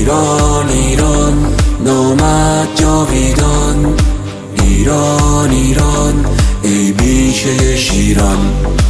ایران ایران نامت جاویدان، ایران ایران ای بیشه شیران.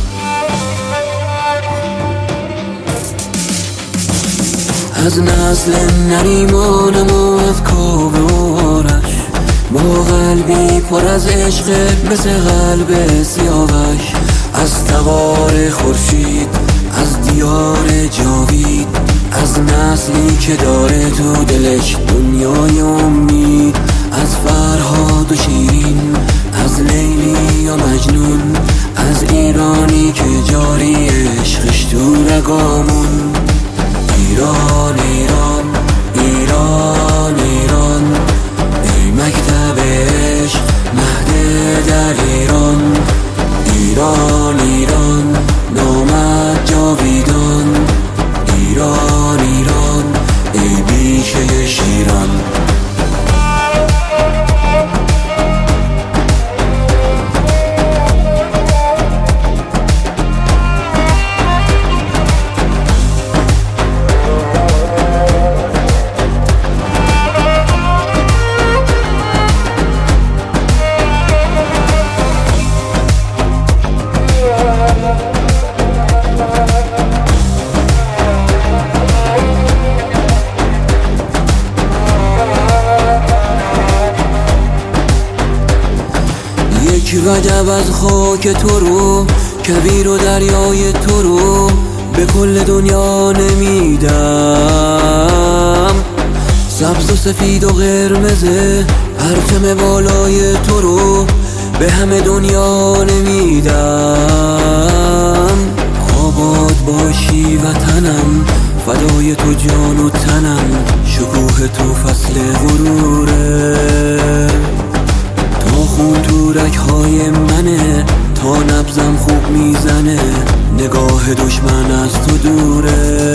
از نسل نریمانم و از کاوه و آرش، با قلبی پر از عشق مثل قلب سیاوش. از تبار خورشید، از دیار جاوید، از نسلی که داره تو دلش دنیای امید. از فرهاد و شیرین، از لیلی و مجنون، از ایرانی که جاری عشقش تو رگامون. ایران ایران ایران ایران ای مکتب عشق مهد در ایران، ایران ایران نامت جاویدان، ایران ایران ای بیشه شیران. یک وجب از خاک تو رو، کویر و دریای تو رو به کل دنیا نمیدم. سبز و سفید و قرمزه پرچم بالای تو رو به همه دنیا نمیدم. آباد باشی وطنم، فدای تو جان و تنم، شکوه تو فصل غروره. تا خون تو رگ‌های منه، تا نبضم خوب میزنه، نگاه دشمن از تو دوره.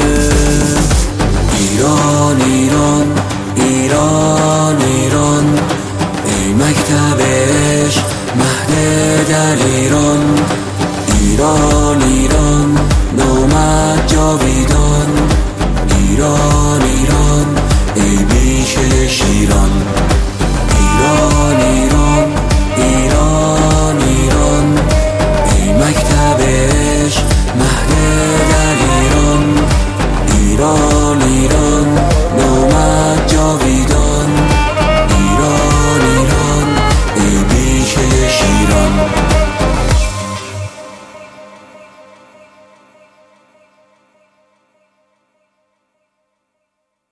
ایران ایران ایران ایران ای مکتب عشق مهد در ایران، ایران ایران نامت جاویدان، ایران ایران ای بیشه شیران. ایران ایران ایران ایران ای مکتب عشق مهد در ایران، ایران ایران